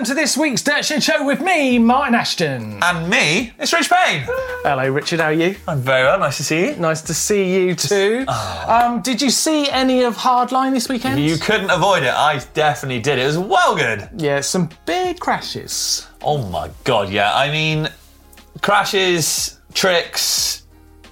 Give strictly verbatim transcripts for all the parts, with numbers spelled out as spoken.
to this week's Dirt Shed Show with me, Martin Ashton. And me, it's Rich Payne. Hello, Richard, how are you? I'm very well, nice to see you. Nice to see you too. Oh. Um, did you see any of Hardline this weekend? You couldn't avoid it, I definitely did. It was well good. Yeah, some big crashes. Oh my God, yeah. I mean, crashes, tricks,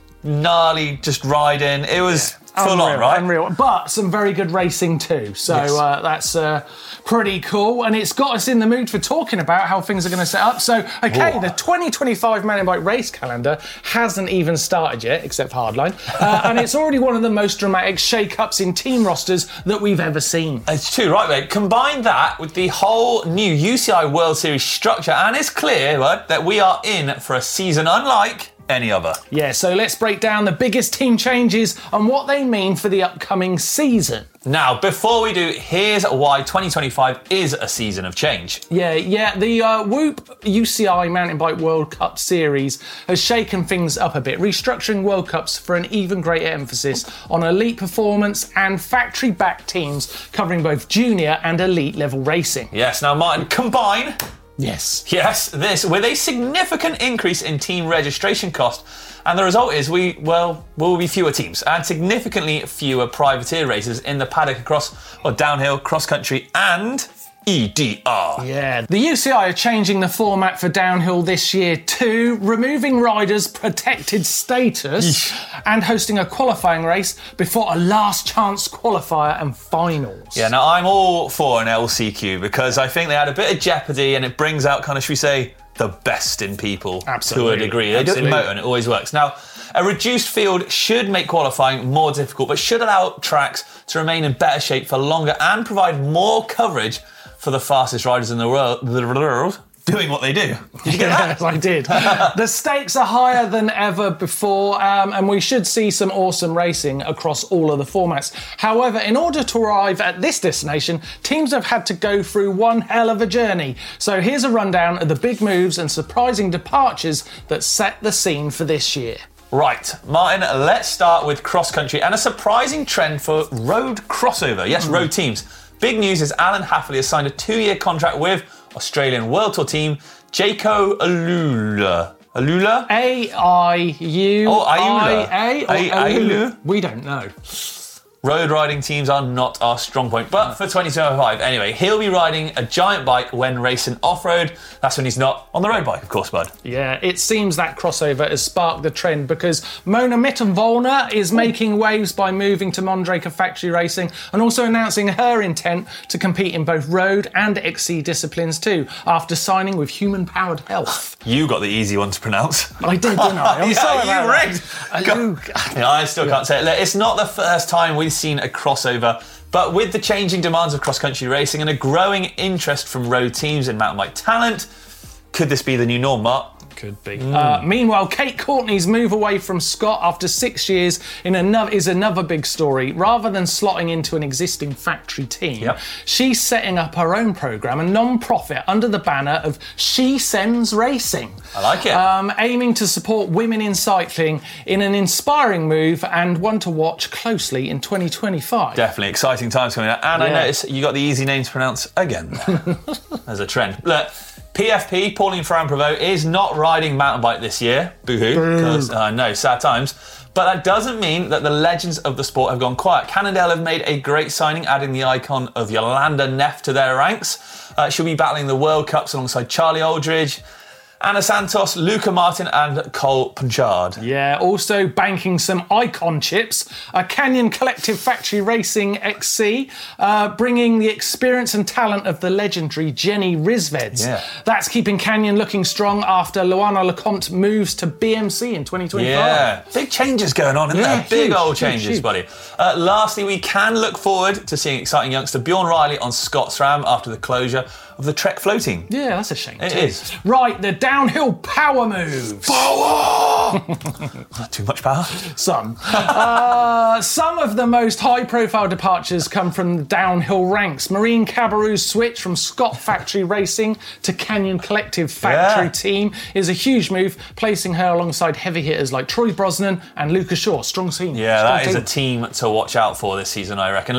gnarly just riding. It was... Yeah. Full unreal, on, right? Unreal. But some very good racing too. So yes. uh, that's uh, pretty cool. And it's got us in the mood for talking about how things are going to set up. So, OK, Whoa. the twenty twenty-five Mountain Bike race calendar hasn't even started yet, except for Hardline. Uh, and it's already one of the most dramatic shake-ups in team rosters that we've ever seen. It's true, right, mate? Combine that with the whole new U C I World Series structure, and it's clear right, that we are in for a season unlike... any other. Yeah, so let's break down the biggest team changes and what they mean for the upcoming season. Now, before we do, here's why twenty twenty-five is a season of change. Yeah, yeah, the uh, Whoop U C I Mountain Bike World Cup Series has shaken things up a bit, restructuring World Cups for an even greater emphasis on elite performance and factory-backed teams covering both junior and elite level racing. Yes, now Martin, combine... Yes. Yes, this, with a significant increase in team registration cost. And the result is we, well, will be fewer teams and significantly fewer privateer races in the paddock across, well, downhill, cross-country and E D R. Yeah. The U C I are changing the format for downhill this year too, removing riders' protected status Yeesh. and hosting a qualifying race before a last chance qualifier and finals. Yeah, now I'm all for an L C Q because I think they had a bit of jeopardy and it brings out kind of, should we say, the best in people Absolutely. to a degree. They Absolutely. do it and it always works. Now, a reduced field should make qualifying more difficult, but should allow tracks to remain in better shape for longer and provide more coverage for the fastest riders in the world, the world doing what they do. Did you get that? Yes, I did. The stakes are higher than ever before, um, and we should see some awesome racing across all of the formats. However, in order to arrive at this destination, teams have had to go through one hell of a journey. So here's a rundown of the big moves and surprising departures that set the scene for this year. Right, Martin, let's start with cross-country and a surprising trend for road crossover. Yes, mm. road teams. Big news is Alan Hafley has signed a two-year contract with Australian World Tour team Jayco Alula. Alula? A I U I A? Alula? We don't know. Road riding teams are not our strong point. But for twenty twenty-five, anyway, he'll be riding a giant bike when racing off-road. That's when he's not on the road bike, of course, bud. Yeah, it seems that crossover has sparked the trend because Mona Mittenvolner is making waves by moving to Mondraker Factory Racing and also announcing her intent to compete in both road and X C disciplines too, after signing with Human Powered Health. You got the easy one to pronounce. I did, didn't I? I'm yeah, sorry you about rigged. that. Yeah, I still yeah. can't say it. Look, it's not the first time we've seen a crossover, but with the changing demands of cross-country racing and a growing interest from road teams in mountain bike talent, could this be the new norm, Mark? Could be. Mm. Uh, meanwhile, Kate Courtney's move away from Scott after six years in another is another big story. Rather than slotting into an existing factory team, yep. she's setting up her own programme, a non-profit under the banner of She Sends Racing. I like it. Um, aiming to support women in cycling in an inspiring move and one to watch closely in twenty twenty-five. Definitely exciting times coming up. And yeah. I notice you got the easy name to pronounce again. As a trend. Look, P F P, Pauline Ferrand-Prévot, is not riding mountain bike this year. Boo-hoo. I uh, know, sad times. But that doesn't mean that the legends of the sport have gone quiet. Cannondale have made a great signing, adding the icon of Yolanda Neff to their ranks. Uh, she'll be battling the World Cups alongside Charlie Aldridge, Anna Santos, Luca Martin and Cole Punchard. Yeah, also banking some icon chips. A Canyon Collective Factory Racing X C, uh, bringing the experience and talent of the legendary Jenny Rizveds. Yeah. That's keeping Canyon looking strong after Luana Lecomte moves to B M C in twenty twenty-five. Yeah, big changes going on, isn't yeah, there? Big huge, old huge, changes, huge. buddy. Uh, lastly, we can look forward to seeing exciting youngster Bjorn Riley on Scott SRAM after the closure of the Trek Flow team. Yeah, that's a shame. It too. is. Right, the downhill power moves. Power! Too much power? Some. uh, some of the most high-profile departures come from the downhill ranks. Maureen Cabarrous switch from Scott Factory Racing to Canyon Collective Factory yeah. Team is a huge move, placing her alongside heavy hitters like Troy Brosnan and Lucas Shaw. Strong team. Yeah, Strong that team. is a team to watch out for this season, I reckon. Look,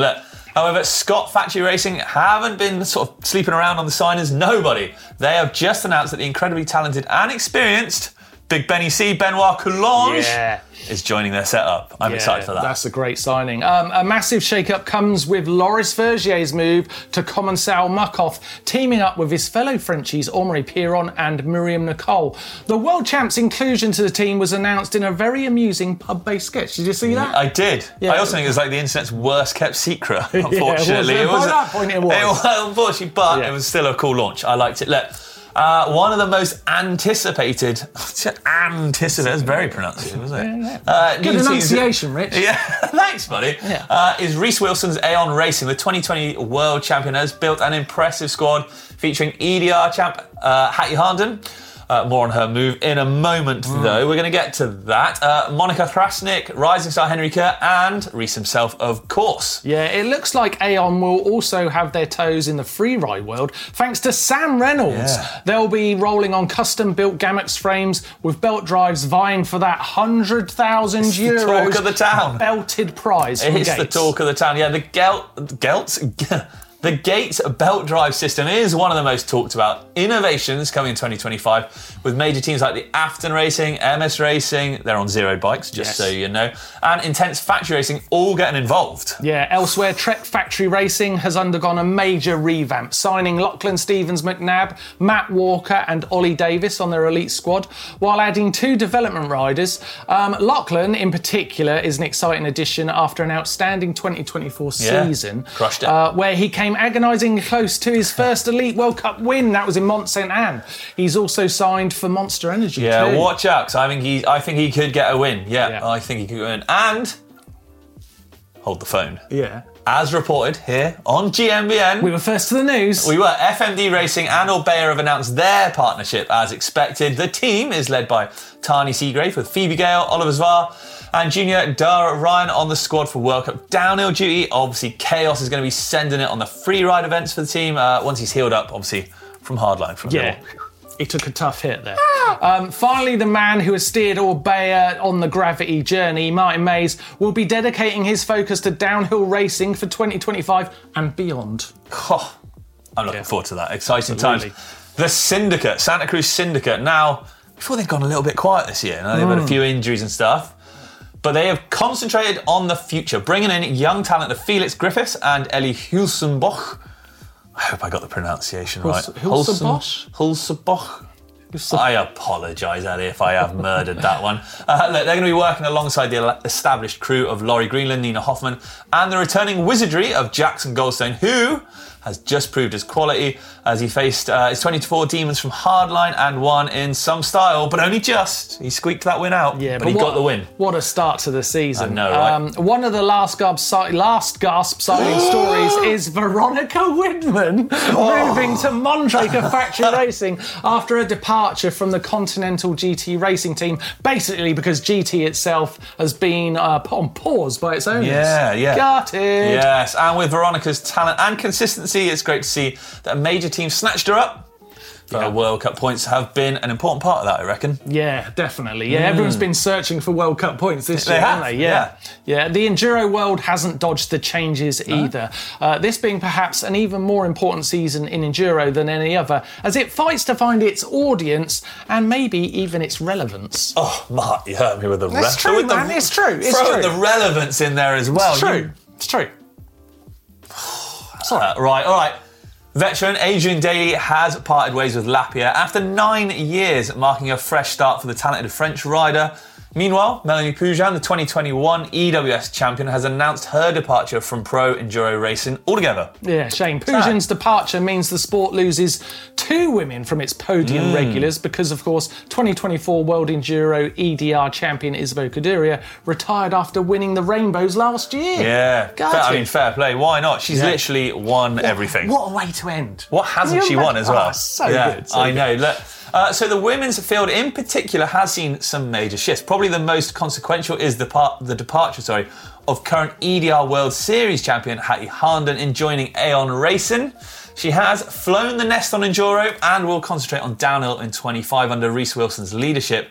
However, Scott Factory Racing haven't been sort of sleeping around on the signings. Nobody. They have just announced that the incredibly talented and experienced Big Benny C, Benoit Coulange, Yeah. is joining their setup. I'm Yeah, excited for that. That's a great signing. Um, a massive shake-up comes with Loris Vergier's move to Commencal Muckhoff, teaming up with his fellow Frenchies Omri Piron and Miriam Nicole. The world champ's inclusion to the team was announced in a very amusing pub-based sketch. Did you see that? I did. Yeah. I also think it was like the internet's worst kept secret, unfortunately. Yeah, it was. By that point it was. It was, unfortunately, but Yeah. it was still a cool launch. I liked it. Look, uh, one of the most anticipated, anticipated, that's very pronunciative, isn't it? Yeah, Uh, Good new teams- enunciation, Rich. Yeah, thanks, buddy. Yeah. Uh, is Reece Wilson's Aeon Racing. The twenty twenty world champion has built an impressive squad featuring E D R champ uh, Hattie Harnden. Uh, more on her move in a moment, Mm. though. We're going to get to that. Uh, Monica Krasnik, Rising Star Henry Kerr, and Reece himself, of course. Yeah, it looks like Aeon will also have their toes in the free ride world thanks to Sam Reynolds. Yeah. They'll be rolling on custom-built Gamex frames with belt drives vying for that one hundred thousand euros Talk of the town. belted prize from It's the Gates. talk of the town. Yeah, the Gelt, Gelts, the Gates belt drive system is one of the most talked about innovations coming in twenty twenty-five, with major teams like the Afton Racing, M S Racing, they're on zero bikes, just Yes. so you know, and Intense Factory Racing all getting involved. Yeah, elsewhere, Trek Factory Racing has undergone a major revamp, signing Lachlan Stevens McNabb, Matt Walker and Ollie Davis on their elite squad, while adding two development riders. Um, Lachlan, in particular, is an exciting addition after an outstanding twenty twenty-four Yeah, season, crushed it. Uh, where he came agonisingly close to his first Elite World Cup win. That was in Mont Saint Anne. He's also signed for Monster Energy Yeah, too. watch out, 'cause I think he, I think he could get a win. Yeah, Yeah. I think he could win. And hold the phone. Yeah. As reported here on G M B N, We were first to the news. We were. F M D Racing and Orbea have announced their partnership as expected. The team is led by Tani Seagrave with Phoebe Gale, Oliver Zvar, and junior Dara Ryan on the squad for World Cup downhill duty. Obviously, Chaos is going to be sending it on the free ride events for the team uh, once he's healed up, obviously, from hardline. From Yeah. He took a tough hit there. Um, finally, the man who has steered Orbea on the gravity journey, Martin Mays, will be dedicating his focus to downhill racing for twenty twenty-five and beyond. Oh, I'm looking Yeah. forward to that. Exciting Absolutely. times. The Syndicate, Santa Cruz Syndicate. Now, before they've gone a little bit quiet this year, now they've had a few injuries and stuff, but they have concentrated on the future, bringing in young talent of Felix Griffiths and Ellie Hulsenbosch. I hope I got the pronunciation right. Hulsenbosch? Hulsenbosch. I apologise, Ellie, if I have murdered that one. Uh, look, they're going to be working alongside the established crew of Laurie Greenland, Nina Hoffman, and the returning wizardry of Jackson Goldstein, who has just proved his quality as he faced uh, his twenty-four demons from Hardline and won in some style, but only just. He squeaked that win out, Yeah, but, he what, got the win. What a start to the season. I know, right? Um, one of the last gasp, last gasp sighting stories is Veronica Widman moving to Mondraker Factory Racing after a departure from the Continental G T Racing team, basically because G T itself has been uh, put on pause by its owners. Yeah, yeah. Gutted. Yes, and with Veronica's talent and consistency, it's great to see that a major team snatched her up. Yeah. Uh, World Cup points have been an important part of that, I reckon. Yeah, definitely. Yeah, everyone's been searching for World Cup points this They year, have, haven't they? Yeah. yeah. The Enduro world hasn't dodged the changes either. Uh, this being perhaps an even more important season in Enduro than any other, as it fights to find its audience and maybe even its relevance. Oh, Mark, you hurt me with the That's re- true, with the- man. It's true. It's throw true. the relevance in there as well. It's true. You- It's true. Uh, right, all right. Veteran Adrian Daly has parted ways with Lapierre after nine years, marking a fresh start for the talented French rider. Meanwhile, Melanie Pujan, the twenty twenty-one E W S champion, has announced her departure from pro enduro racing altogether. Yeah, shame. Pujan's departure means the sport loses two women from its podium regulars because, of course, twenty twenty-four World Enduro E D R champion Isabel Cuderia retired after winning the Rainbows last year. Yeah, Gutted. fair, I mean, fair play. Why not? She's Yeah. literally won everything. What a way to end. What hasn't Can she you won as well? imagine- Oh, so yeah, good. So I good. know. Look, uh, so the women's field in particular has seen some major shifts. Probably the most consequential is the part, the departure, sorry, of current E D R World Series champion Hattie Harnden in joining Aeon Racing. She has flown the nest on enduro and will concentrate on downhill in twenty-five under Reece Wilson's leadership.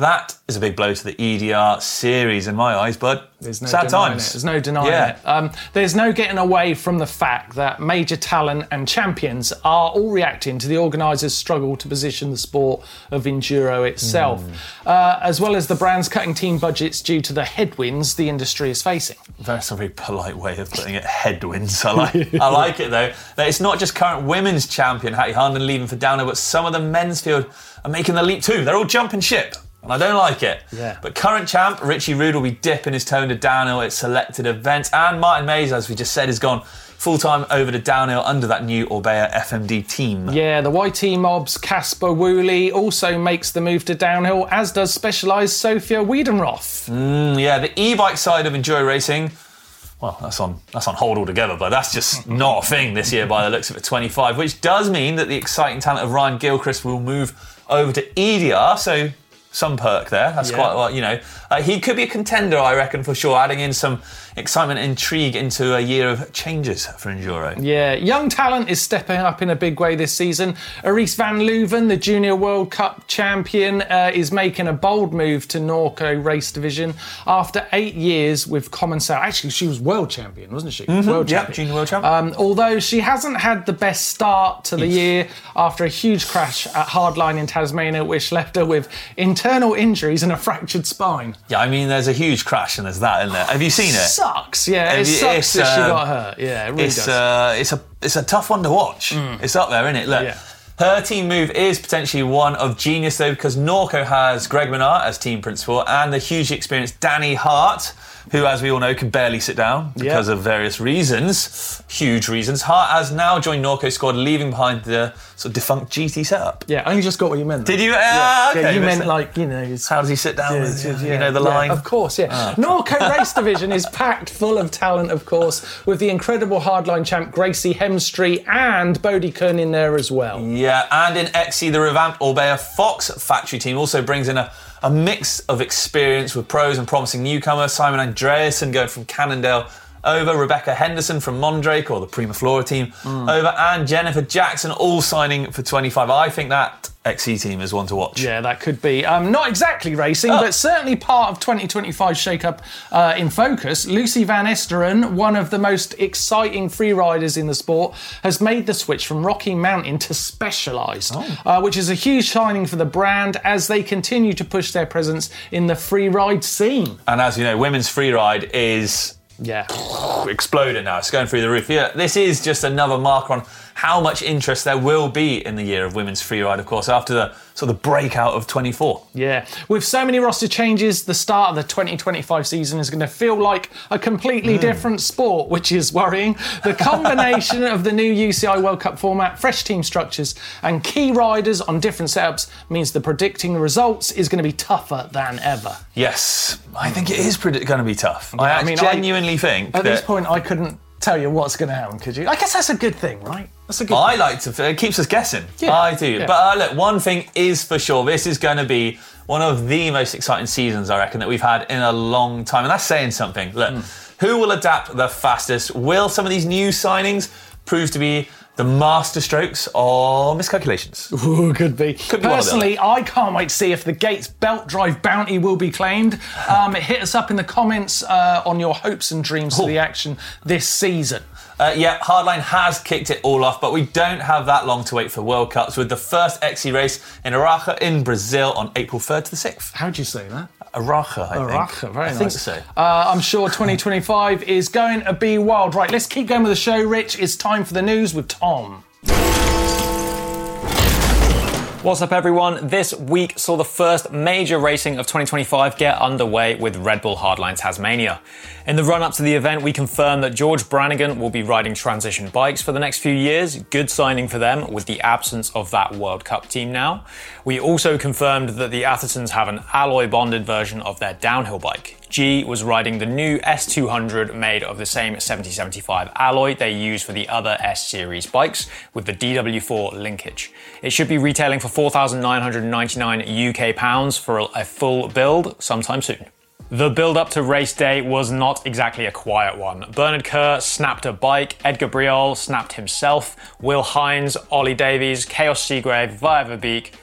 That is a big blow to the E D R series in my eyes, bud. There's no Sad denying times. It. There's no denying yeah. it. Um, there's no getting away from the fact that major talent and champions are all reacting to the organisers' struggle to position the sport of enduro itself, mm. uh, as well as the brands cutting team budgets due to the headwinds the industry is facing. That's a very polite way of putting it, headwinds. I like, I like it, though. That it's not just current women's champion Hattie Harnden leaving for downhill, but some of the men's field are making the leap too. They're all jumping ship. And I don't like it. Yeah. But current champ, Richie Rude, will be dipping his toe into downhill at selected events. And Martin Mays, as we just said, has gone full-time over to downhill under that new Orbea F M D team. Yeah, the Y T Mob's Casper Woolley also makes the move to downhill, as does Specialized Sophia Wiedenroth. Mm, yeah, the e-bike side of enduro racing, well, that's on that's on hold altogether, but that's just not a thing this year by the looks of it, twenty-five, which does mean that the exciting talent of Ryan Gilchrist will move over to E D R, so some perk there. That's yeah. quite a lot, you know. Uh, he could be a contender, I reckon, for sure, adding in some excitement and intrigue into a year of changes for enduro. Yeah, young talent is stepping up in a big way this season. Arise van Leuven, the Junior World Cup champion, uh, is making a bold move to Norco Race Division after eight years with Common Sail. Actually, she was world champion, wasn't she? Mm-hmm. World yeah, champion. Junior World Champion. Um, although she hasn't had the best start to the year after a huge crash at Hardline in Tasmania, which left her with internal injuries and a fractured spine. Yeah, I mean, there's a huge crash and there's that, isn't there? Have you seen it? Sucks, yeah. It you, sucks that uh, she got hurt. Yeah, it really it's, does. Uh, it's a it's a tough one to watch. Mm. It's up there, isn't it? Look, yeah. Her team move is potentially one of genius, though, because Norco has Greg Menard as team principal and the hugely experienced Danny Hart, who, as we all know, can barely sit down because yep. of various reasons, huge reasons. Hart has now joined Norco's squad, leaving behind the sort of defunct G T setup. Yeah, I only just got what you meant. Though. Did you? Yeah, uh, okay, yeah you meant like, you know... How does he sit down yeah, with, yeah, you know, the yeah, line? Of course, yeah. Oh, okay. Norco Race Division is packed full of talent, of course, with the incredible hardline champ Gracie Hemstreet and Bodie Kuhn in there as well. Yeah, and in X C, the revamped Orbea Fox factory team also brings in a A mix of experience with pros and promising newcomers. Simon Andreasen going from Cannondale over, Rebecca Henderson from Mondrake, or the Prima Flora team, mm. over, and Jennifer Jackson all signing for twenty-five. I think that X C team is one to watch. Yeah, that could be. Um, not exactly racing, oh. but certainly part of twenty twenty-five shake-up uh, in focus. Lucy Van Esteren, one of the most exciting free riders in the sport, has made the switch from Rocky Mountain to Specialized, oh. uh, which is a huge signing for the brand as they continue to push their presence in the free ride scene. And as you know, women's free ride is... Yeah. exploding now. It's going through the roof. Yeah, this is just another marker on how much interest there will be in the year of women's freeride, of course, after the sort of breakout of twenty-four. Yeah. With so many roster changes, the start of the twenty twenty-five season is going to feel like a completely mm. different sport, which is worrying. The combination of the new U C I World Cup format, fresh team structures, and key riders on different setups means the predicting results is going to be tougher than ever. Yes, I think it is predi- going to be tough. Yeah, I, I mean, genuinely I, think At that this point, I couldn't tell you what's going to happen, could you? I guess that's a good thing, right? That's a good I thing. like to... It keeps us guessing. Yeah. I do. Yeah. But uh, look, one thing is for sure. This is going to be one of the most exciting seasons, I reckon, that we've had in a long time. And that's saying something. Look, mm. who will adapt the fastest? Will some of these new signings prove to be the master strokes or miscalculations? Ooh, could be. Could be Personally, I can't wait to see if the Gates Belt Drive bounty will be claimed. Um, hit us up in the comments uh, on your hopes and dreams Ooh. for the action this season. Uh, yeah, Hardline has kicked it all off, but we don't have that long to wait for World Cups with the first X C race in Araca in Brazil on April third to the sixth. How'd you say that? Araca, I Araca, think. very I nice. think so. Uh, I'm sure twenty twenty-five is going to be wild. Right, let's keep going with the show, Rich. It's time for the news with Tom. What's up, everyone? This week saw the first major racing of twenty twenty-five get underway with Red Bull Hardline Tasmania. In the run-up to the event, we confirmed that George Brannigan will be riding transition bikes for the next few years. Good signing for them with the absence of that World Cup team now. We also confirmed that the Athertons have an alloy-bonded version of their downhill bike. G was riding the new S two hundred made of the same seventy seventy-five alloy they use for the other S-Series bikes with the D W four linkage. It should be retailing for four thousand nine hundred ninety-nine U K pounds for a full build sometime soon. The build-up to race day was not exactly a quiet one. Bernard Kerr snapped a bike, Edgar Briol snapped himself, Will Hines, Ollie Davies, Chaos Seagrave, Via Verbeek,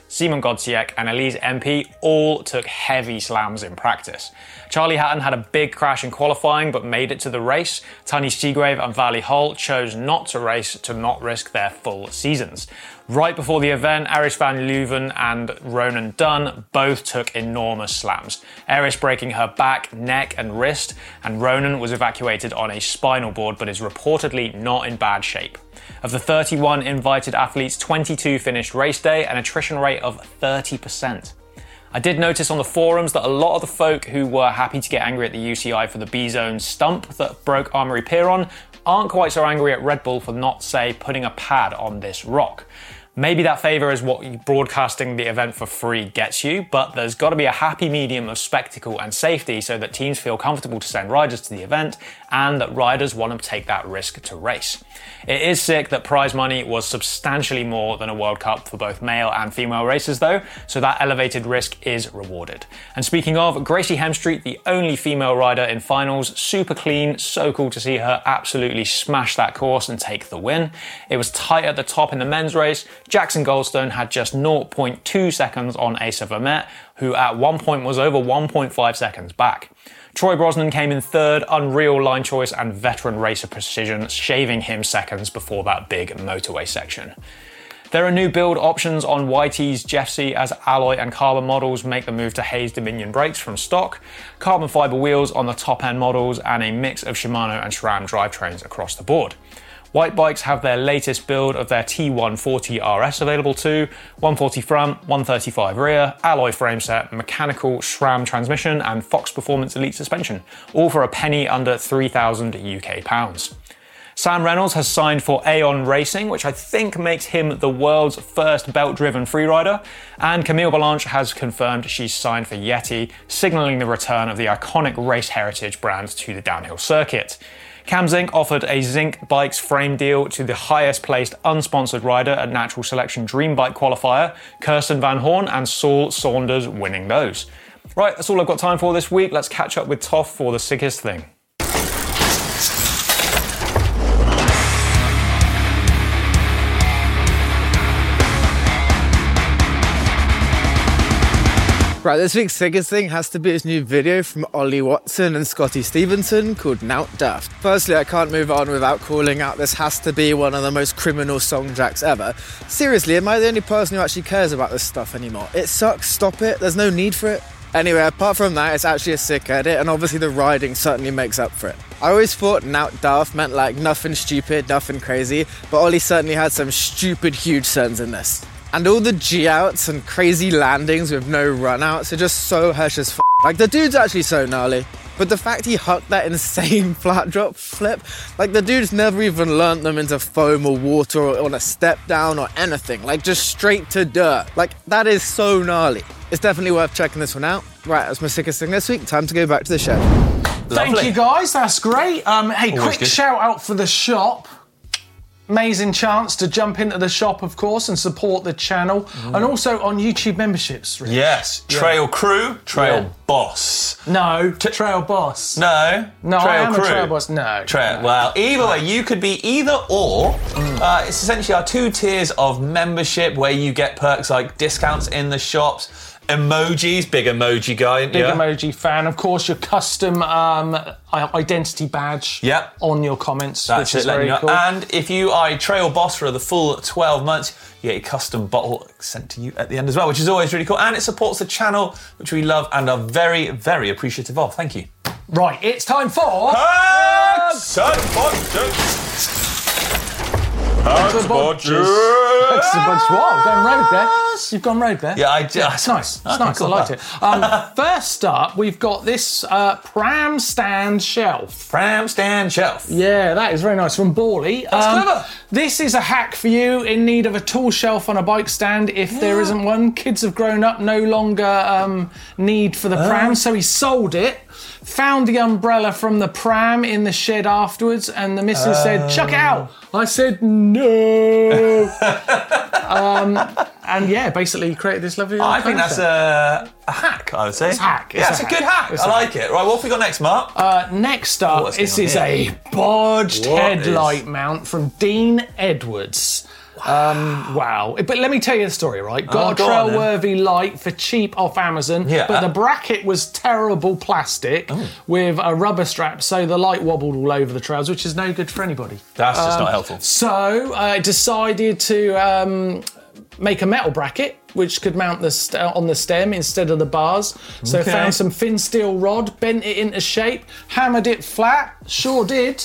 Simon Godsiek, and Elise M P all took heavy slams in practice. Charlie Hatton had a big crash in qualifying but made it to the race. Tiny Seagrave and Valley Hull chose not to race to not risk their full seasons. Right before the event, Eris van Leuven and Ronan Dunn both took enormous slams. Eris breaking her back, neck and wrist, and Ronan was evacuated on a spinal board but is reportedly not in bad shape. Of the thirty-one invited athletes, twenty-two finished race day, an attrition rate of thirty percent. I did notice on the forums that a lot of the folk who were happy to get angry at the U C I for the B-Zone stump that broke Armoury Piron aren't quite so angry at Red Bull for not, say, putting a pad on this rock. Maybe that favour is what broadcasting the event for free gets you, but there's got to be a happy medium of spectacle and safety so that teams feel comfortable to send riders to the event and that riders want to take that risk to race. It is sick that prize money was substantially more than a World Cup for both male and female racers though, so that elevated risk is rewarded. And speaking of, Gracie Hemstreet, the only female rider in finals, super clean, so cool to see her absolutely smash that course and take the win. It was tight at the top in the men's race. Jackson Goldstone had just zero point two seconds on Asa Vermette, who at one point was over one point five seconds back. Troy Brosnan came in third, unreal line choice and veteran racer precision, shaving him seconds before that big motorway section. There are new build options on Y T's Jeffsy as alloy and carbon models make the move to Hayes Dominion brakes from stock, carbon fibre wheels on the top end models, and a mix of Shimano and SRAM drivetrains across the board. White Bikes have their latest build of their T one forty R S available too, one forty front, one thirty-five rear, alloy frame set, mechanical SRAM transmission and Fox Performance Elite suspension, all for a penny under three thousand U K pounds. Sam Reynolds has signed for Aeon Racing, which I think makes him the world's first belt-driven freerider, and Camille Balanche has confirmed she's signed for Yeti, signalling the return of the iconic race heritage brand to the downhill circuit. Cam Zink offered a Zink Bikes frame deal to the highest placed unsponsored rider at Natural Selection Dream Bike Qualifier, Kirsten Van Horn, and Saul Saunders winning those. Right, that's all I've got time for this week. Let's catch up with Toff for the sickest thing. Right, this week's sickest thing has to be his new video from Ollie Watson and Scotty Stevenson called Nout Daft. Firstly, I can't move on without calling out this has to be one of the most criminal song tracks ever. Seriously, am I the only person who actually cares about this stuff anymore? It sucks, stop it, there's no need for it. Anyway, apart from that, it's actually a sick edit, and obviously the riding certainly makes up for it. I always thought Nout Daft meant like nothing stupid, nothing crazy, but Ollie certainly had some stupid huge sends in this. And all the G-outs and crazy landings with no run-outs are just so hesh as f***. Like, the dude's actually so gnarly. But the fact he hucked that insane flat drop flip, like, the dude's never even learnt them into foam or water or on a step down or anything. Like, just straight to dirt. Like, that is so gnarly. It's definitely worth checking this one out. Right, that's my sickest thing this week. Time to go back to the show. Thank Lovely. you, guys. That's great. Um, hey, Always quick good. shout out for the shop. Amazing chance to jump into the shop, of course, and support the channel. Mm. And also on YouTube memberships. Rich. Yes, Trail Yeah. Crew, Trail Yeah. Boss. No, t- Trail Boss. No, No, Trail I am Crew. a Trail Boss. No. Trail. no. Well, either way, you could be either or. Mm. Uh, it's essentially our two tiers of membership where you get perks like discounts in the shops, emojis, big emoji guy. Big yeah. emoji fan. Of course, your custom um, identity badge Yep. on your comments, That's which it, is letting very you know. cool. And if you are a Trail Boss for the full twelve months, you get a custom bottle sent to you at the end as well, which is always really cool. And it supports the channel, which we love and are very, very appreciative of. Thank you. Right, it's time for... Hacks and Bodges. Hacks and Bodges. Hacks and Bodges. Wow, going rogue there. You've gone rogue there. Yeah, I did. Yeah, it's nice. It's Okay, nice. cool. I liked it. Um, first up, we've got this uh, pram stand shelf. Pram stand shelf. Yeah, that is very nice from Borley. That's Um, clever. This is a hack for you in need of a tool shelf on a bike stand if there isn't one. Kids have grown up, no longer um, need for the pram, so he sold it. Found the umbrella from the pram in the shed afterwards, and the missus Uh... said, chuck it out. I said, no. um, and yeah, basically created this lovely little I think pram that's stand. a, a hack, I would say. It's a hack. Yeah, It's it's a a good hack. hack. It's I a like it. Right, what have we got next, Mark? Uh, next up, what's this going is on a bodged What headlight mount from Dean Edwards. Um, wow. But let me tell you the story, right? Got Oh, a go on then. Trailworthy light for cheap off Amazon, Yeah. but the bracket was terrible plastic Oh. with a rubber strap, so the light wobbled all over the trails, which is no good for anybody. That's just Um, not helpful. So I decided to um, make a metal bracket, which could mount the st- on the stem instead of the bars. So Okay. found some thin steel rod, bent it into shape, hammered it flat, sure did,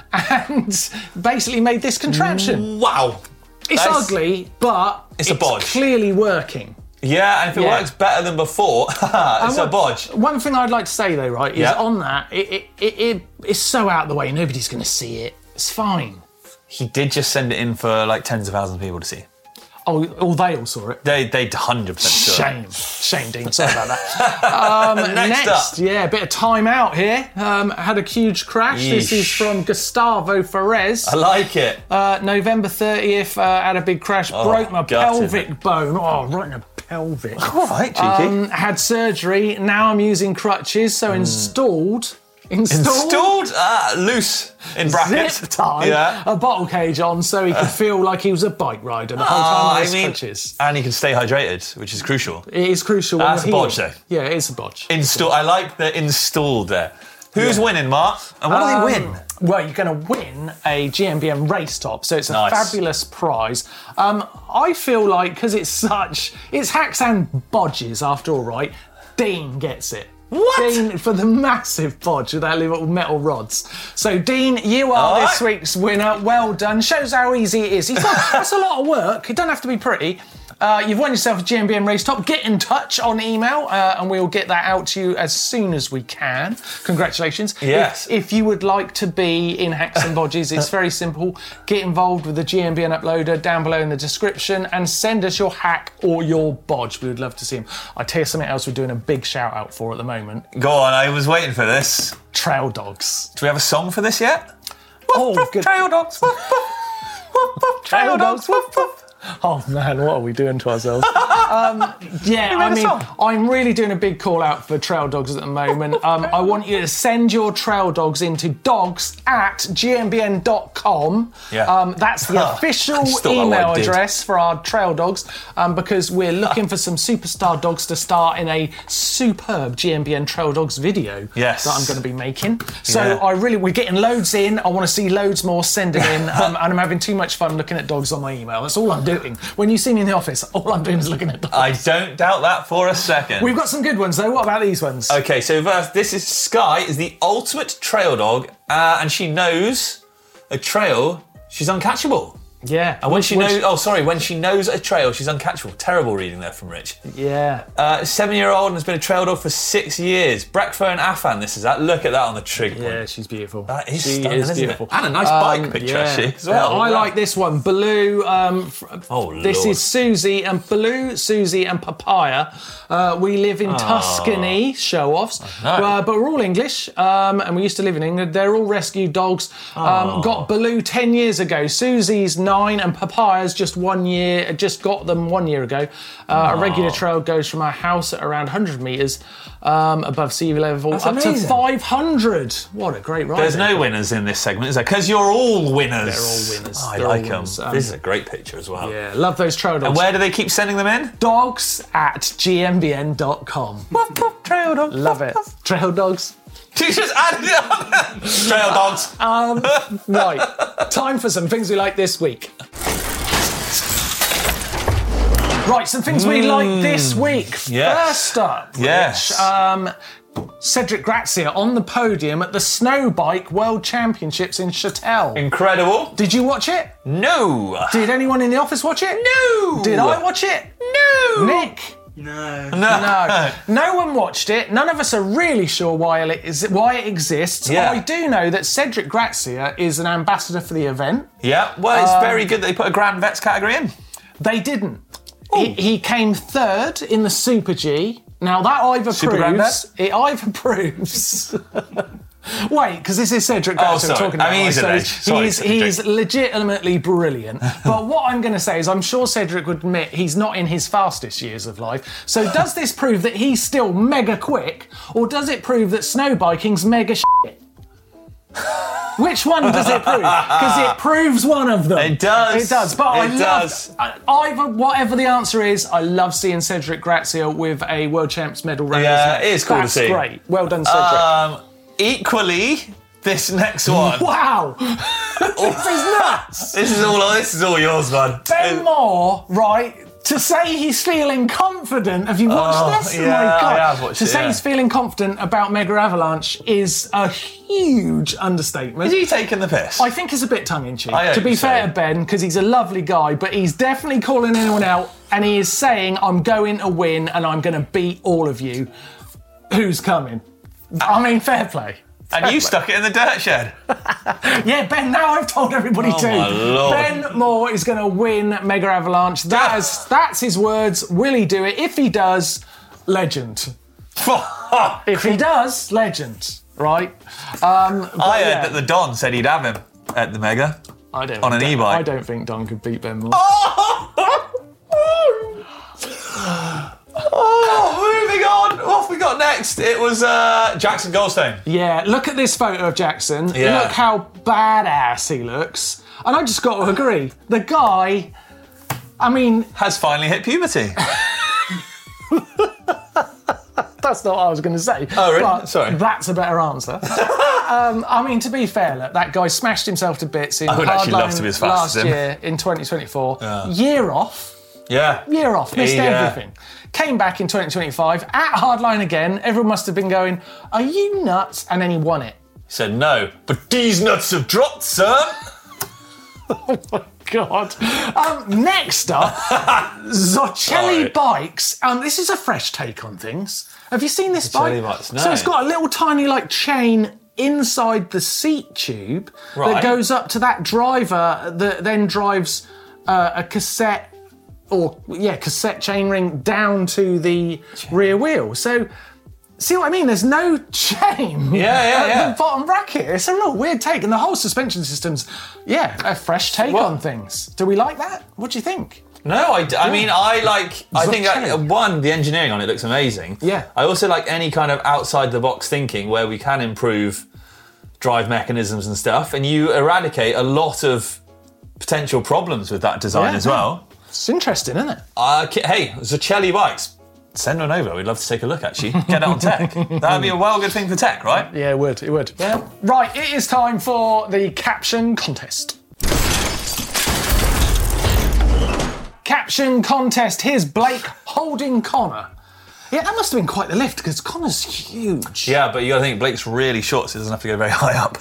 and basically made this contraption. Wow. It's That's- ugly, but It's a bodge. clearly working. Yeah, and if it Yeah. works better than before, it's a And bodge. One, one thing I'd like to say though, right, is Yeah. on that, it, it, it, it it's so out of the way, nobody's going to see it. It's fine. He did just send it in for like tens of thousands of people to see. Oh, oh they all saw it. They they one hundred percent saw it. Shame, shame, Dean. Sorry about that. Um, Next up. yeah, a bit of time out here. Um, had a huge crash. This is Yeesh. from Gustavo Ferrez. I like it. Uh, November thirtieth, uh, had a big crash, broke my gutted. pelvic bone. Oh, right in the pelvic. All right, cheeky. Um, had surgery. Now I'm using crutches, so installed. Installed. Installed uh, loose in brackets. Zip tied Yeah. a bottle cage on so he could feel like he was a bike rider the whole time Oh, on I his mean, crutches. and he can stay hydrated, which is crucial. It is crucial. when That's you're a bodge, healing. though. Yeah, it is a bodge. Install. I like the installed there. Who's winning, Mark? And what do Um, they win? Well, you're going to win a G M B M race top, so it's a Nice. fabulous prize. Um, I feel like, because it's such, it's hacks and bodges after all, right? Dean gets it. What? Dean for the massive bodge with that little metal rods. So, Dean, you are All this right. week's winner. Well done. Shows how easy it is. It's not, that's a lot of work. It doesn't have to be pretty. Uh, you've won yourself a G M B M race top. Get in touch on email uh, and we'll get that out to you as soon as we can. Congratulations. Yes. If, if you would like to be in Hacks and Bodges, it's very simple. Get involved with the G M B N uploader down below in the description and send us your hack or your bodge. We would love to see them. I tell you something else we're doing a big shout out for at the moment. Go on, I was waiting for this. Trail dogs. Do we have a song for this yet? Oh, good. Trail dogs. Woof, woof. Woof, woof. Trail dogs. Woof, woof. Oh man, what are we doing to ourselves? um, yeah, I a mean, song. I'm really doing a big call out for trail dogs at the moment. Um, I want you to send your trail dogs into dogs at g m b n dot com. Yeah. Um, that's the Huh. official I just thought that email word did. address for our trail dogs um, because we're looking for some superstar dogs to star in a superb G M B N Trail Dogs video Yes. that I'm going to be making. So Yeah. I really, we're getting loads in. I want to see loads more sending in, um, and I'm having too much fun looking at dogs on my email. That's all I'm doing. When you see me in the office, all I'm doing is looking at dogs. I don't doubt that for a second. We've got some good ones though. What about these ones? Okay, so first, this is Sky is the ultimate trail dog, uh, and she knows a trail. She's uncatchable. Yeah. And when she Which- knows, oh sorry, when she knows a trail, she's uncatchable. Terrible reading there from Rich. Yeah. Uh, seven-year-old and has been a trail dog for six years. Breckfern Afan, this is that. Look at that on the trigger point. Yeah, she's beautiful. That is she stunning, is isn't beautiful. it? And a nice bike picture, actually, as well. Uh, I like this one. Baloo. Um, fr- Oh, this Lord. is Susie and Baloo, Susie and Papaya. Uh, we live in Tuscany. Show offs. know. Uh, but we're all English, um, and we used to live in England. They're all rescue dogs. Um, got Baloo ten years ago. Susie's nine, and Papaya's just one year. Just got them one year ago. Uh, a regular trail goes from our house at around one hundred metres um, above sea level That's up to amazing. five hundred. What a great ride! There's no winners in this segment, is there? Because you're all winners. They're all winners. Oh, I They're like all them. winners. Um, This is a great picture as well. Yeah, love those trail dogs. And where do they keep sending them in? Dogs at g m b n dot com. Trail dogs. Love it. Trail dogs. You just added it on. Trail dogs. Um, right, time for some things we like this week. Right, some things we like this week. Yes. First up, Yes. Rich, um, Cedric Grazia on the podium at the Snow Bike World Championships in Châtel. Incredible. Did you watch it? No. Did anyone in the office watch it? No. Did I watch it? No. Nick? No. No, no one watched it. None of us are really sure why it is why it exists. Yeah. I do know that Cedric Grazia is an ambassador for the event. Yeah, well, it's Um, very good that they put a Grand Vets category in. They didn't. He, he came third in the Super G. Now that either Super proves it either proves. Wait, because this is Cedric Grazia Oh, we're sorry. talking about. I mean, he's right? an edge. So Sorry, he's, Cedric. he's legitimately brilliant. But what I'm going to say is I'm sure Cedric would admit he's not in his fastest years of life. So does this prove that he's still mega quick, or does it prove that snow biking's mega shit? Which one does it prove? Because it proves one of them. It does. It does. But I It love, does. either, whatever the answer is, I love seeing Cedric Grazia with a World Champs medal round Yeah, his neck. it is cool to That's see. great. Well done, Cedric. Um, equally, this next one. Wow. This is nuts. This is all. This is all yours, man. Ben Moore, right, to say he's feeling confident. Have you watched Oh, this? yeah, oh my God. I have watched to it, say yeah. he's feeling confident about Mega Avalanche is a huge understatement. Is he taking the piss? I think it's a bit tongue-in-cheek. I hope To be so. fair to Ben, because he's a lovely guy, but he's definitely calling anyone out, and he is saying, I'm going to win and I'm going to beat all of you. Who's coming? I mean, fair play. and you stuck it in the dirt shed. Yeah, Ben, now I've told everybody Oh, too. my Lord. Ben Moore is going to win Mega Avalanche. That is, that's his words. Will he do it? If he does, legend. If he does, legend. Right? Um, but I heard yeah, that the Don said he'd have him at the Mega. I don't on an don't- e-bike. I don't think Don could beat Ben Moore. Oh, moving on. What have we got next? It was uh, Jackson Goldstein. Yeah, look at this photo of Jackson. Yeah. Look how badass he looks. And I just got to agree. The guy, I mean, Has finally hit puberty. that's not what I was going to say. Oh, really? But Sorry. That's a better answer. um, I mean, to be fair, look, that guy smashed himself to bits in I would actually love Hardline to be as fast last as him. year in twenty twenty-four. Yeah. Year off. Yeah. Year off, missed He, uh, everything. Came back in twenty twenty-five at Hardline again. Everyone must have been going, are you nuts? And then he won it. He said no, but these nuts have dropped, sir. Oh my God. Um, next up, Zocelli Sorry. Bikes. Um, this is a fresh take on things. Have you seen this bike? Zocelli Bikes, no. So it's got a little tiny like chain inside the seat tube that Right. goes up to that driver that then drives uh, a cassette or yeah cassette chainring down to the rear wheel. So. See what I mean? There's no chain Yeah, yeah, at yeah. the bottom bracket. It's a real weird take. And the whole suspension system's, yeah, a fresh take Well- on things. Do we like that? What do you think? No, I, d- I mean, I like, I think, uh, Zocelli. one, the engineering on it looks amazing. Yeah. I also like any kind of outside the box thinking where we can improve drive mechanisms and stuff, and you eradicate a lot of potential problems with that design Yeah, as yeah. well. It's interesting, isn't it? Uh, ki- hey, Zocelli Bikes. Send one over. We'd love to take a look, actually. Get it on tech. That'd be a well good thing for tech, right? Yeah, it would. It would. Yeah. Right, it is time for the caption contest. Caption contest. Here's Blake holding Connor. Yeah, that must have been quite the lift because Connor's huge. Yeah, but you got to think Blake's really short, so he doesn't have to go very high up.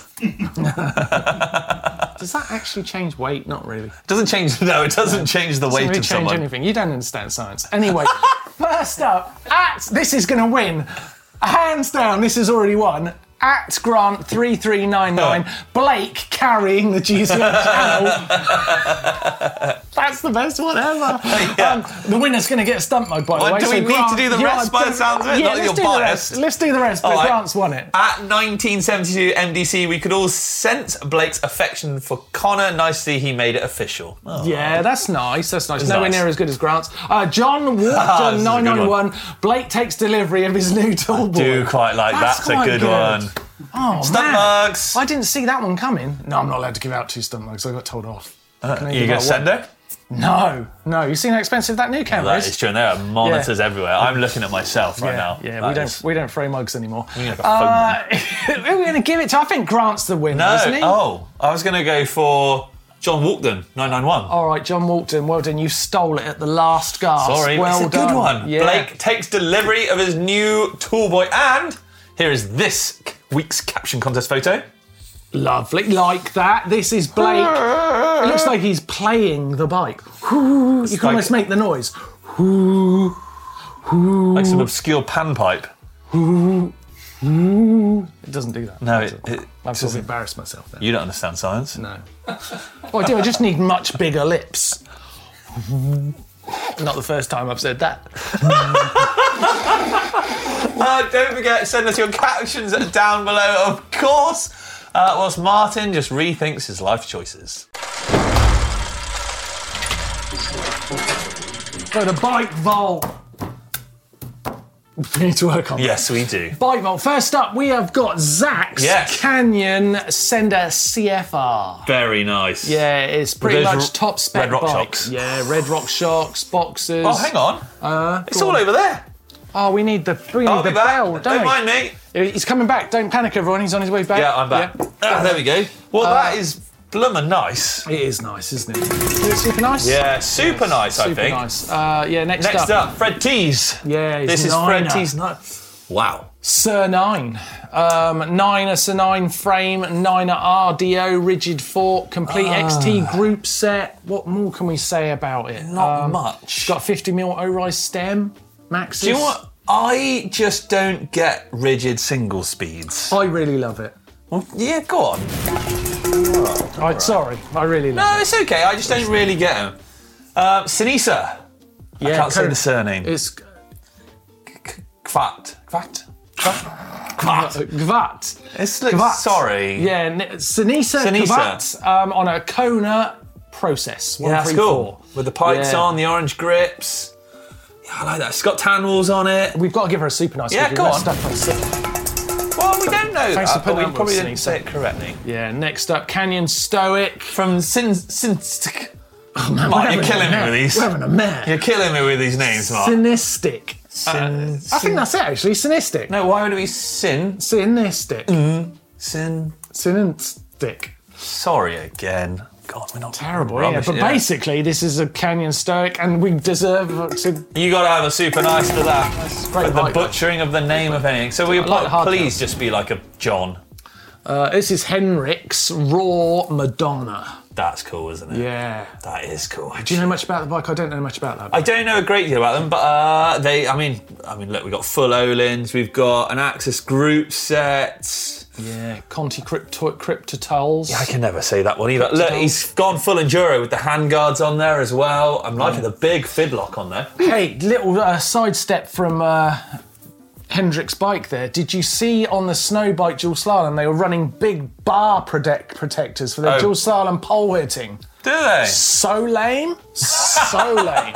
Does that actually change weight? Not really. Doesn't change. No, it doesn't change the weight Doesn't really of change someone. anything. You don't understand science. Anyway, first up, at this is going to win, hands down. This has already won. At Grant three three nine nine, Blake carrying the G C N channel. That's the best one ever. Yeah. Um, the winner's going to get a stunt mug, by the Well, way. do we so need Grant- to do the Yeah, rest by the don't- sounds of it? Yeah, Not that let's you're do the biased. rest. Let's do the rest, but All right. Grant's won it. At nineteen seventy-two M D C, we could all sense Blake's affection for Connor. Nice to see he made it official. Oh. Yeah, that's nice. That's nice. Nowhere nice. near as good as Grant's. Uh, John this is a Walton good nine nine one. Blake takes delivery of his new toolboy. Do quite like That's that's, a quite good, good. one. Oh, Stunt man. mugs. I didn't see that one coming. No, I'm not allowed to give out two stunt mugs. I got told off. Can I You give going out to send one? her? No, no. You seen how expensive that new camera That is true, and there are monitors everywhere. I'm looking at myself right yeah, now. yeah. That We don't is- we don't throw mugs anymore. need like a phone Uh, who are we going to give it to? I think Grant's the winner, No, isn't he? oh, I was going to go for John Walton, nine nine one. All right, John Walton. Well done. You stole it at the last gasp. Sorry, well it's a done. good one. Yeah. Blake takes delivery of his new toolboy, and here is this week's caption contest photo. Lovely, like that. This is Blake. It looks like he's playing the bike. You can like- almost make the noise. Like some obscure panpipe. It doesn't do that. No, it, it, I've sort of embarrassed myself there. you don't understand science. No. Oh, I do. I just need much bigger lips. Not the first time I've said that. Uh, don't forget, send us your captions down below, of course, uh, whilst Martin just rethinks his life choices. So the bike vault. We need to work on that. Yes, we do. Bike Vault. First up, we have got Zach's Yes. Canyon Sender C F R. Very nice. Yeah, it's pretty With those much r- top spec Red Rock bike. shocks. Yeah, Red Rock shocks, boxes. Oh, hang on. Uh, it's go all on. over there. Oh, we need the we need I'll the be back. bell, Don't, don't we? mind me. He's coming back. Don't panic, everyone. He's on his way back. Yeah, I'm back. Yeah. Ah, there we go. Well, that is bloomin' nice. It is nice, isn't it? Is it super nice? Yeah, super nice, I Super think. nice. Uh, yeah, next, Next up, Fred Tees. Yeah, his This is Niner. Fred Tees. Ni- Wow. Sir Nine. Um, Niner Sir Nine frame, Niner R D O, rigid fork, complete X T group set. What more can we say about it? Not Um, much. It's got fifty mil O-rise stem, Maxis. Do you know what? I just don't get rigid single speeds. I really love it. Well, yeah, go on. Right, sorry, I really love No, it's okay. I just don't really get them. Uh, Sinisa. it. I Yeah, can't say co- the surname. It's Kvat. Kvat? Kvat? Kvat. Gvat. It's like, Kvat. sorry. Yeah, n- Sinisa, Sinisa. Kvat um, on a Kona process. Yeah, that's one three cool. four. With the pipes Yeah. on, the orange grips. Yeah, I like that. It's got tan walls on it. We've got to give her a super nice Yeah, review. go Let's on. start from sit. Well, we don't know Thanks for that, but putting we up with probably us, didn't Sinisa. say it correctly. Yeah, next up, Canyon Stoic. From Sin... Sin... Oh, man, Mark, we're you're having killing a me mare. with these. We're having a mare. You're killing me with these names, Mark. Sinistic. Sin... I think that's it, actually. Sinistic. No, why would it be sin? Sinistic. Sin... Sinistic. Sorry again. God, we're not Terrible, yeah. rubbish, But basically, this is a Canyon Stoic, and we deserve to. You got to have a super nice to that. great With the bike, butchering of the name of anything. So will you I like put- hard please just be like a John? Uh, this is Henrik's Raw Madonna. That's cool, isn't it? Yeah. That is cool. Do you know much about the bike? I don't know much about that. I don't know a great deal about them, but uh, they. I mean, I mean, look, we've got full Olins, we've got an Axis group set. Yeah, Conti Crypto Cryptotulls. I can never say that one either. Look, he's gone full enduro with the handguards on there as well. I'm liking the big fidlock on there. Hey, little uh, sidestep from uh, Hendrick's bike there. Did you see on the snow bike dual slalom they were running big bar protect- protectors for their Oh. dual slalom pole hitting? Do they? So lame, so lame.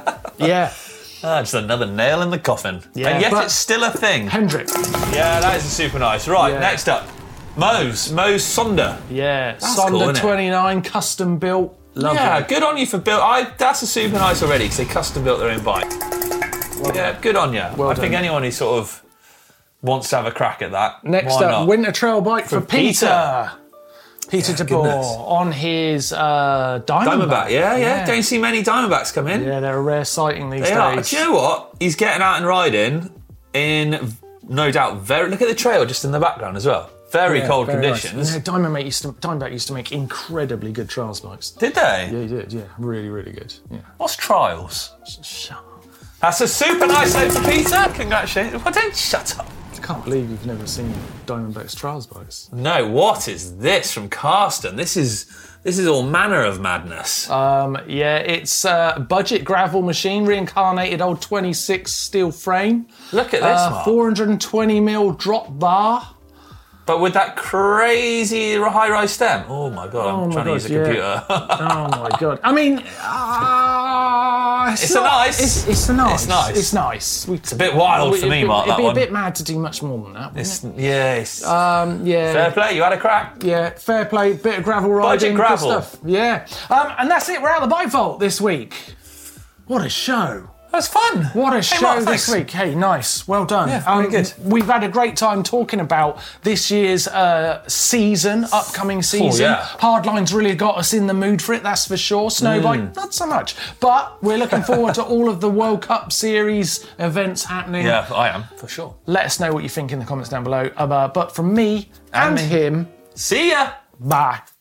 Yeah, Ah, just another nail in the coffin. Yeah, and yet but- it's still a thing. Hendrick. Yeah, that is super nice. Right, Yeah. next up, Moe's. Moe's Sonder. Yeah, cool, Sonder isn't it? twenty-nine, custom built. Lovely. Yeah, good on you for build. I that's a super nice already because they custom built their own bike. yeah, good on you. Well I think done. anyone who sort of wants to have a crack at that. Next why up, not? winter trail bike for From Peter. Peter. Peter De goodness. Boer on his uh, Diamondback. Diamondback. Yeah, yeah, Don't see many Diamondbacks come in. Yeah, they're a rare sighting these They are. days. Do you know what? He's getting out and riding in, no doubt, very. Look at the trail just in the background as well. Very Yeah, cold very nice. conditions. You know, Diamondback used to Diamondback used to make incredibly good trials bikes. Did they? Yeah, he did. Yeah, really, really good. Yeah. What's trials? Shut up. That's a super nice note for Peter. Congratulations. Well, don't shut up. I can't believe you've never seen Diamondback's trials bikes. No, what is this from Karsten? This is this is all manner of madness. Um, yeah, it's a budget gravel machine, reincarnated old twenty-six steel frame. Look at this, Uh, Mark. four hundred twenty mil drop bar. But with that crazy high-rise stem. Oh my god, I'm Oh my trying God, to use a yeah. computer. Oh my god! I mean, uh, it's, It's a not- nice. It's, it's a nice. It's nice. It's nice. We, It's a bit wild for me, Mark, It'd that be one. a bit mad to do much more than that. Wouldn't It's, yeah, it's it? Um, yeah. fair play. You had a crack. Yeah, fair play, bit of gravel riding, good gravel. stuff. Yeah, um, and that's it. We're out of the bike vault this week. What a show! That's fun. What a Hey, show Mark, this thanks. week. Hey, nice, well done. Yeah, very good. We've had a great time talking about this year's uh, season, upcoming season. yeah. Hardline's really got us in the mood for it, that's for sure. Snowbike, not so much. But we're looking forward to all of the World Cup Series events happening. Yeah, I am for sure. Let us know what you think in the comments down below. Uh, but from me and, And me. him, See ya. bye.